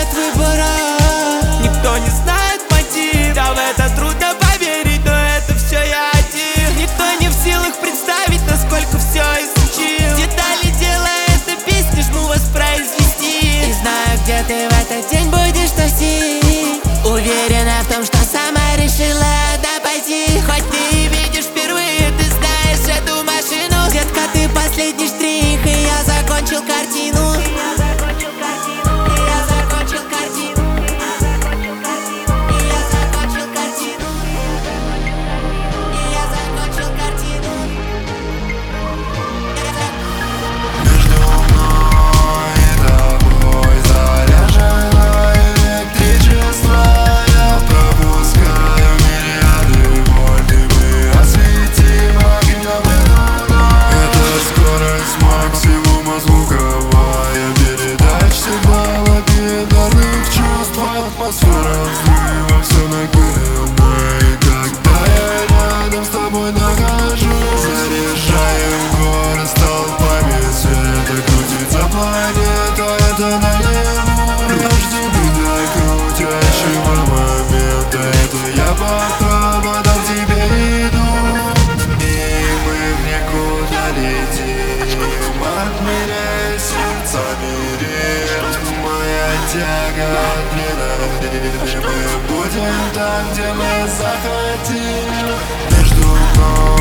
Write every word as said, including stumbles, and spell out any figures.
нет выбора. Никто не знает мотив, да в это трудно поверить, но это все я один. Никто не в силах представить, насколько все изучил. Детали дела этой песни жму воспроизвести. И знаю, где ты в этот день будешь носить. Уверена в том, что сама решила да пойти. Хоть ты и видишь впервые, ты знаешь эту машину. Детка, ты последний штрих, и я закончил картину. Атмосфера взрыва, все накурено. И когда я рядом с тобой нахожусь, заряжаем город столбами света. Крутится планета, это наяву. Я жду до крутящего момента. Это я по проводам тебе иду. И мы в никуда летим, отмеряя сердцами ритм. Моя тяга адреналин. Мы будем там, где мы захотим. Между ног